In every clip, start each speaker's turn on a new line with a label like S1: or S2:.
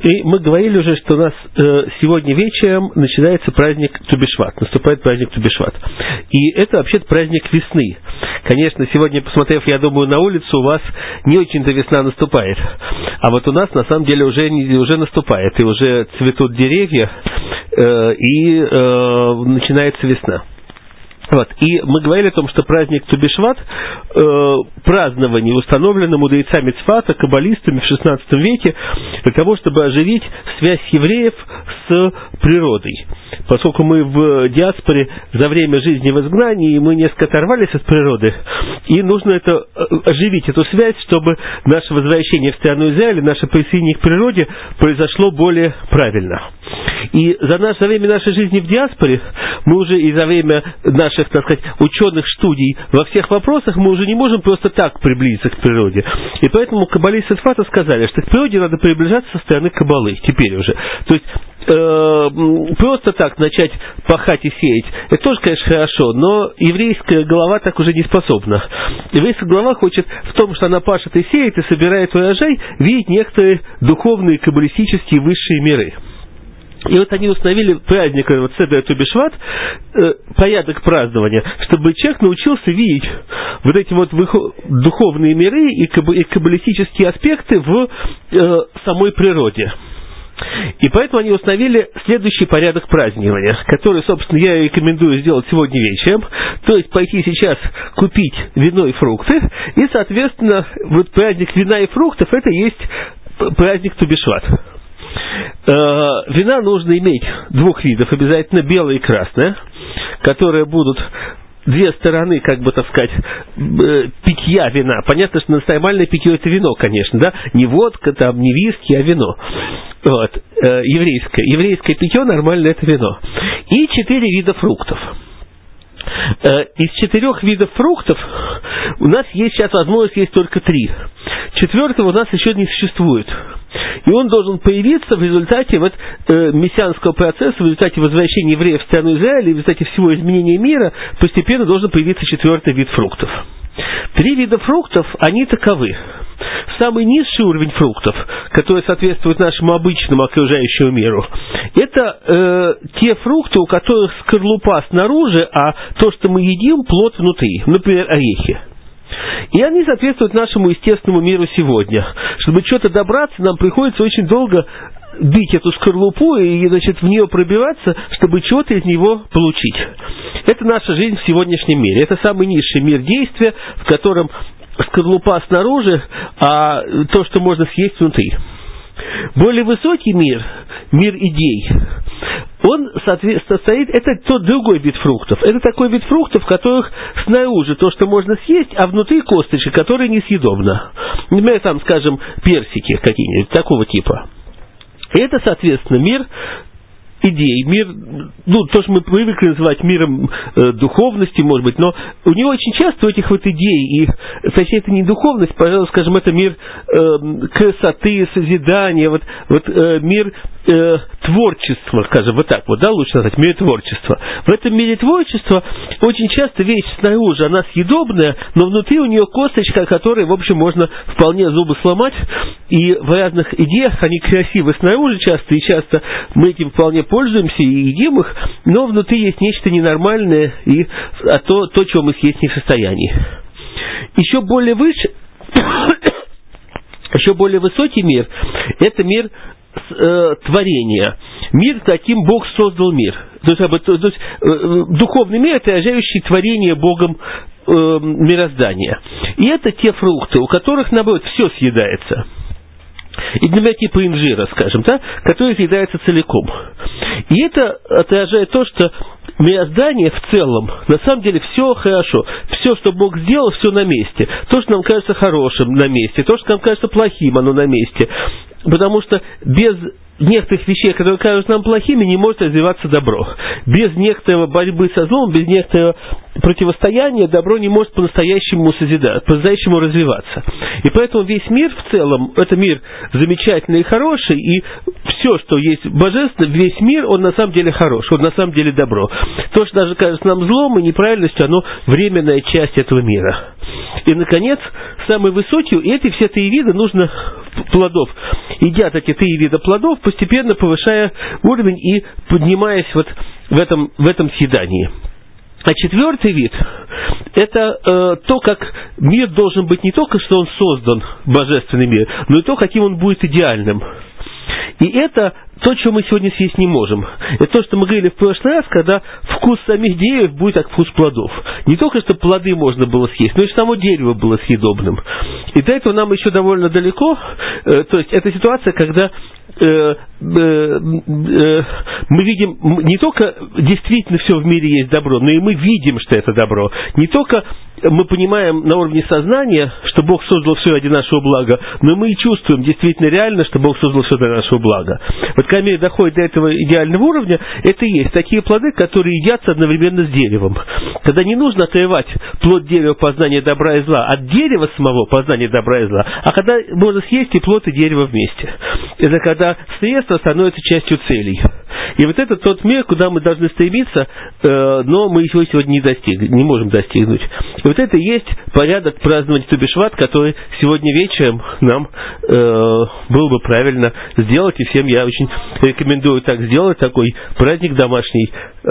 S1: И мы говорили уже, что у нас сегодня вечером начинается праздник Ту-Бишват, наступает праздник Ту-Бишват. И это вообще-то праздник весны. Конечно, сегодня, посмотрев, я думаю, на улицу, у вас не очень-то весна наступает. А вот у нас, на самом деле, уже наступает. И уже цветут деревья, и начинается весна. Вот. И мы говорили о том, что праздник Ту-Бишват, празднование, установлено мудрецами Цфата, каббалистами в XVI веке, для того, чтобы оживить связь евреев с природой. Поскольку мы в диаспоре за время жизни в изгнании, мы несколько оторвались от природы, и нужно оживить эту связь, чтобы наше возвращение в страну Израиля, наше присоединение к природе произошло более правильно. И за время нашей жизни в диаспоре, мы уже и за время наших, так сказать, ученых студий во всех вопросах, мы уже не можем просто так приблизиться к природе. И поэтому каббалисты Цфата сказали, что к природе надо приближаться со стороны каббалы, теперь уже. То есть, просто так начать пахать и сеять, это тоже, конечно, хорошо, но еврейская голова так уже не способна. Еврейская голова хочет в том, что она пашет и сеет, и собирает урожай, видеть некоторые духовные, каббалистические высшие миры. И вот они установили праздник Седер Ту-Бишват, порядок празднования, чтобы человек научился видеть вот эти вот духовные миры и каббалистические аспекты в самой природе. И поэтому они установили следующий порядок празднования, который, собственно, я рекомендую сделать сегодня вечером. То есть пойти сейчас купить вино и фрукты, и, соответственно, вот праздник вина и фруктов – это и есть праздник Ту-Бишват. Вина нужно иметь двух видов, обязательно белое и красное, которые будут две стороны, как бы, так сказать, питья вина. Понятно, что нормальное питье – это вино, конечно, да, не водка, там, не виски, а вино. Вот, еврейское питье нормальное – это вино. И 4 вида фруктов. Из 4 видов фруктов у нас есть сейчас возможность есть только 3. 4-го у нас еще не существует. И он должен появиться в результате мессианского процесса, в результате возвращения евреев в страну Израиля, в результате всего изменения мира, постепенно должен появиться 4-й вид фруктов. 3 вида фруктов, они таковы. Самый низший уровень фруктов, который соответствует нашему обычному окружающему миру, это те фрукты, у которых скорлупа снаружи, а то, что мы едим, плод внутри, например, орехи. И они соответствуют нашему естественному миру сегодня. Чтобы что-то добраться, нам приходится очень долго бить эту скорлупу и, значит, в нее пробиваться, чтобы чего-то из него получить. Это наша жизнь в сегодняшнем мире. Это самый низший мир действия, в котором скорлупа снаружи, а то, что можно съесть внутри. Более высокий мир, мир идей, он состоит, это тот другой вид фруктов. Это такой вид фруктов, в которых снаружи то, что можно съесть, а внутри косточки, которые несъедобно. Например, там, скажем, персики какие-нибудь, такого типа. И это, соответственно, мир идей, мир, то, что мы привыкли называть миром духовности, может быть, но у него очень часто у этих вот идей, и, точнее, это не духовность, пожалуй, скажем, это мир красоты, созидания, мир творчества, скажем, вот так вот, да, лучше назвать, мир творчества. В этом мире творчества очень часто вещь снаружи, она съедобная, но внутри у нее косточка, которой, в общем, можно вполне зубы сломать, и в разных идеях они красивы снаружи часто, и часто мы этим вполне пользуемся и едим их, но внутри есть нечто ненормальное, то, чего мы съесть не в состоянии. Еще более высокий мир – это мир творения. Мир, каким Бог создал мир. То есть, духовный мир, отражающий творение Богом мироздания. И это те фрукты, у которых, наоборот, все съедается. И, например, типа инжира, скажем, да, который съедается целиком. И это отражает то, что мироздание в целом, на самом деле, все хорошо. Все, что Бог сделал, все на месте. То, что нам кажется хорошим, на месте. То, что нам кажется плохим, оно на месте. Потому что без некоторых вещей, которые кажутся нам плохими, не может развиваться добро. Без некоторой борьбы со злом, без некоторого противостояния добро не может по-настоящему созидать, по-настоящему развиваться. И поэтому весь мир в целом, это мир замечательный и хороший, и все, что есть божественно, весь мир, он на самом деле хорош, он на самом деле добро. То, что даже кажется нам злом и неправильностью, оно временная часть этого мира. И, наконец, самый высокий, эти все три вида нужно плодов. Едят эти три вида плодов, постепенно повышая уровень и поднимаясь вот в этом съедании. А четвертый вид – это то, как мир должен быть не только, что он создан, божественный мир, но и то, каким он будет идеальным. И это то, чего мы сегодня съесть не можем. Это то, что мы говорили в прошлый раз, когда вкус самих деревьев будет как вкус плодов. Не только, что плоды можно было съесть, но и само дерево было съедобным. И до этого нам еще довольно далеко. То есть это ситуация, когда мы видим, не только действительно все в мире есть добро, но и мы видим, что это добро. Не только мы понимаем на уровне сознания, что Бог создал все ради нашего блага, но мы и чувствуем действительно реально, что Бог создал все для нашего блага. Вот когда мир доходит до этого идеального уровня, это и есть такие плоды, которые едятся одновременно с деревом. Когда не нужно отрывать плод дерева познания добра и зла от дерева самого познания добра и зла, а когда можно съесть и плод, и дерево вместе. Это когда средства становятся частью целей. И вот это тот мир, куда мы должны стремиться, но мы его сегодня не можем достигнуть. И вот это и есть порядок празднования Ту-би-Шват, который сегодня вечером нам было бы правильно сделать, и всем я очень рекомендую так сделать, такой праздник домашний,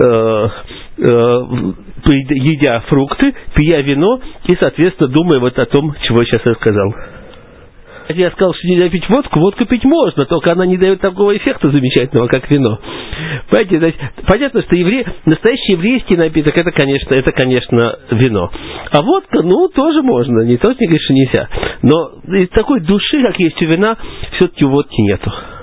S1: едя фрукты, пия вино и, соответственно, думая вот о том, чего я сейчас рассказал. Я сказал, что нельзя пить водку. Водку пить можно, только она не дает такого эффекта замечательного, как вино. Понимаете, значит, понятно, что настоящий еврейский напиток это, конечно, вино. А водка, тоже можно. Не то, что не говорит, что нельзя. Но такой души, как есть у вина, все-таки у водки нету.